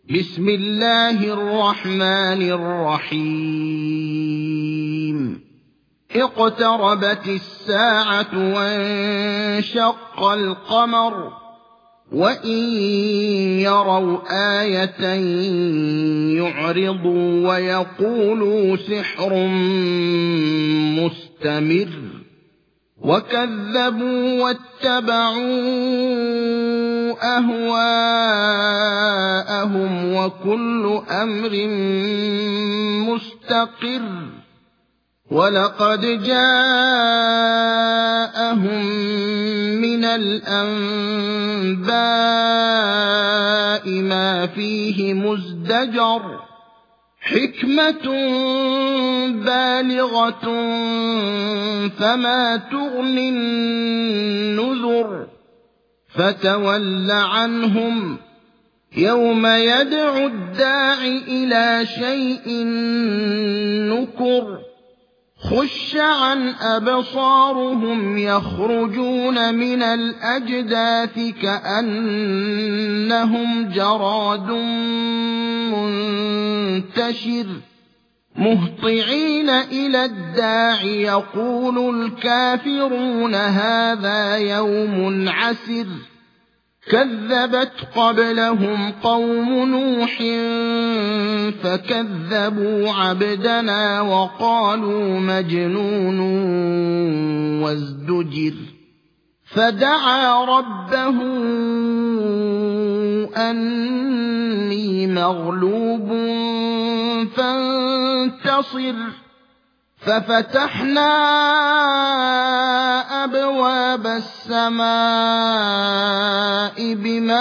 بسم الله الرحمن الرحيم اقتربت الساعة وانشق القمر وإن يروا آية يعرضوا ويقولوا سحر مستمر وكذبوا واتبعوا أهواءهم وكل أمر مستقر ولقد جاءهم من الأنباء ما فيه مزدجر حكمة بالغة فما تغني النذر فتول عنهم يوم يدعو الداع إلى شيء نكر خش عن أبصارهم يخرجون من الأجداث كأنهم جراد منتشر مهطعين إلى الداع يقول الكافرون هذا يوم عسر كذبت قبلهم قوم نوح فكذبوا عبدنا وقالوا مجنون وازدجر فدعا ربه أني مغلوب فانتصر ففتحنا أبواب السماء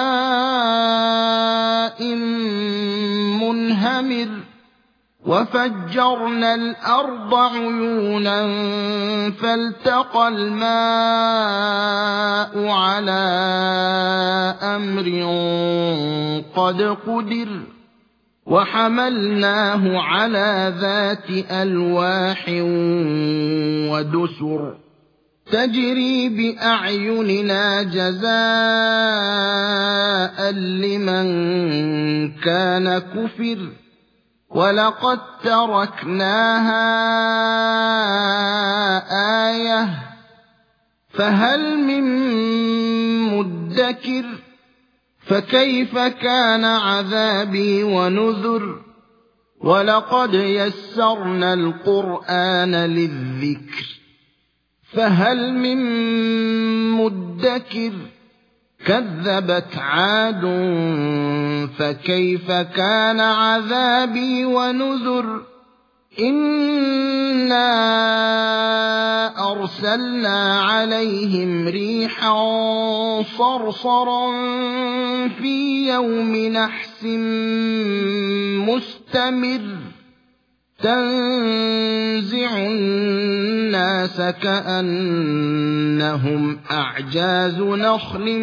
بماء منهمر وفجرنا الأرض عيونا فالتقى الماء على أمر قد قدر وحملناه على ذات ألواح ودسر تجري بأعيننا جزاء لمن كان كفر ولقد تركناها آية فهل من مدكر فكيف كان عذابي ونذر ولقد يسرنا القرآن للذكر فهل من مدكر كذبت عاد فكيف كان عذابي ونذر إنا أرسلنا عليهم ريحا صرصرا في يوم نحس مستمر تنزع الناس كأنهم أعجاز نخل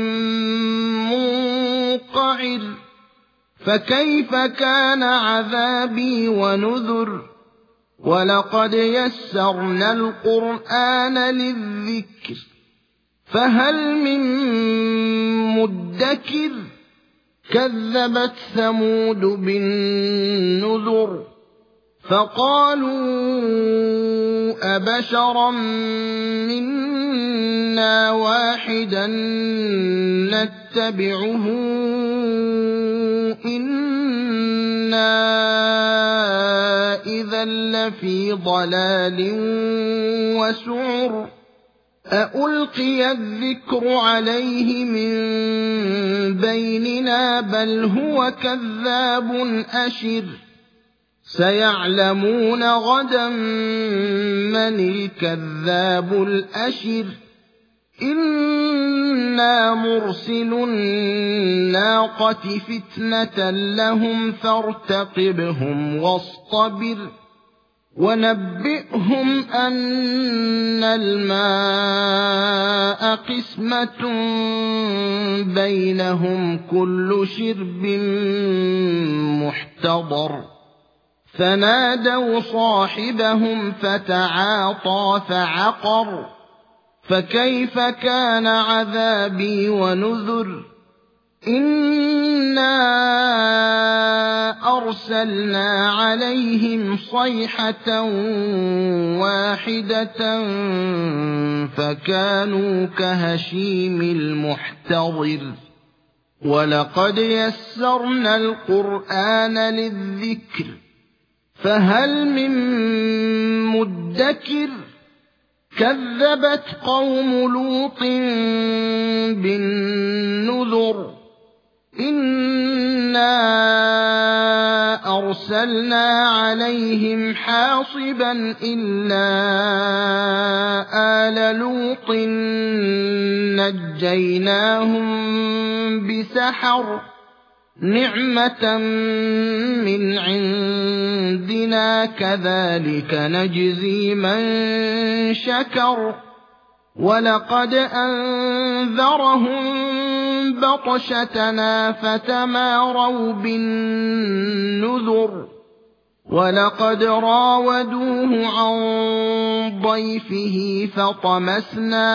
منقعر فكيف كان عذابي ونذر ولقد يسرنا القرآن للذكر فهل من مدكر كذبت ثمود بالنذر فقالوا أبشرا منا واحدا نتبعه إنا إذا لفي ضلال وسعر أألقي الذكر عليه من بيننا بل هو كذاب أشر سيعلمون غدا من الكذاب الأشر إنا مرسل الناقة فتنة لهم فارتقبهم واصطبر ونبئهم أن الماء قسمة بينهم كل شرب محتضر فنادوا صاحبهم فتعاطى فعقر فكيف كان عذابي ونذر إنا أرسلنا عليهم صيحة واحدة فكانوا كهشيم المحتضر ولقد يسرنا القرآن للذكر فهل من مدكر كذبت قوم لوط بالنذر إنا أرسلنا عليهم حاصبا إلا آل لوط نجيناهم بسحر نعمة من عندنا كذلك نجزي من شكر ولقد أنذرهم بطشتنا فتماروا بالنذر ولقد راودوه عن ضيفه فطمسنا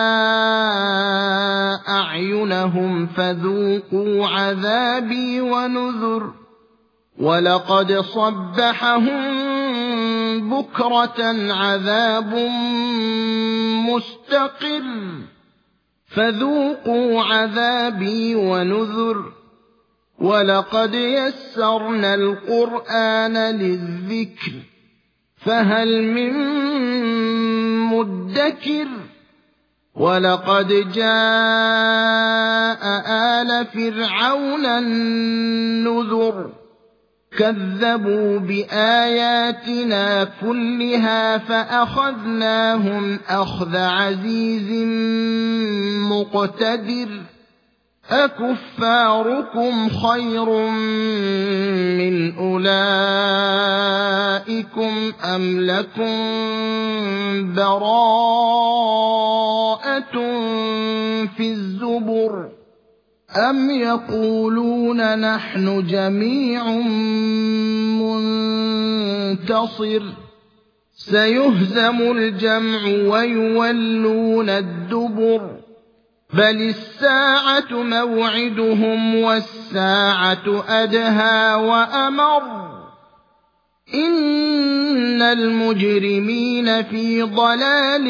أعينهم فذوقوا عذابي ونذر ولقد صبحهم بكرة عذاب مستقر فذوقوا عذابي ونذر ولقد يسرنا القرآن للذكر فهل من مدكر ولقد جاء آل فرعون النذر كذبوا بآياتنا كلها فأخذناهم أخذ عزيز مقتدر أكفاركم خير من أولئكم أم لكم براءة في الزبر أم يقولون نحن جميع منتصر سيهزم الجمع ويولون الدبر بل الساعة موعدهم والساعة أدهى وأمر إن المجرمين في ضلال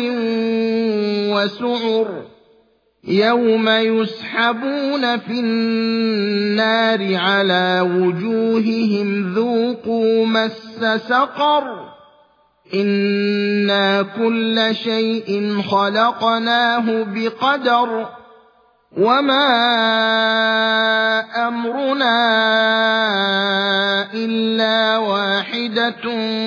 وسعر يوم يسحبون في النار على وجوههم ذوقوا مس سقر إنا كل شيء خلقناه بقدر وما أمرنا إلا واحدة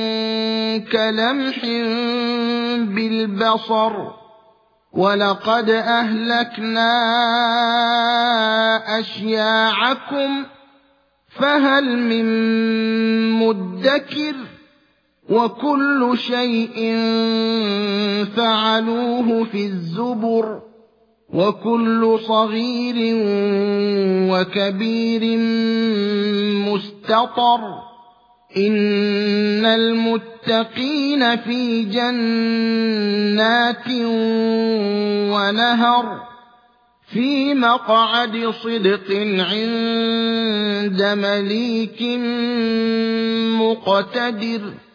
كلمح بالبصر ولقد أهلكنا أشياعكم فهل من مدكر وكل شيء فعلوه في الزبر وكل صغير وكبير مستطر إن المتقين في جنات ونهر في مقعد صدق عند مليك مقتدر